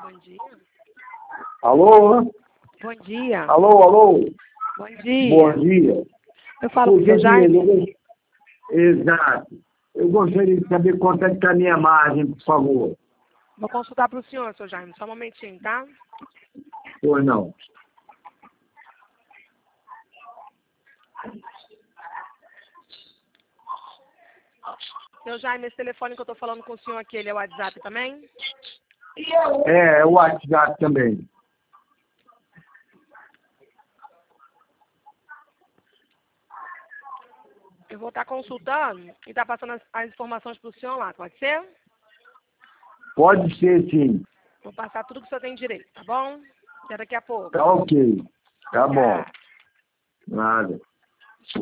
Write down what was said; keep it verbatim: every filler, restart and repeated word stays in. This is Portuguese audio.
Bom dia. Alô? Bom dia. Alô, alô? Bom dia. Bom dia. Eu falo Por com o seu gentileza, Jaime? eu gost- Exato. Eu gostaria de saber quanto é que está a minha margem, por favor. Vou consultar para o senhor, seu Jaime. Só um momentinho, tá? Pois não. Seu Jaime, esse telefone que eu tô falando com o senhor aqui, ele é o WhatsApp também? É, o WhatsApp também. Eu vou estar consultando e tá passando as, as informações para o senhor lá, pode ser? Pode ser, sim. Vou passar tudo que o senhor tem direito, tá bom? Até daqui a pouco. Tá ok. Tá bom. Obrigada. Nada.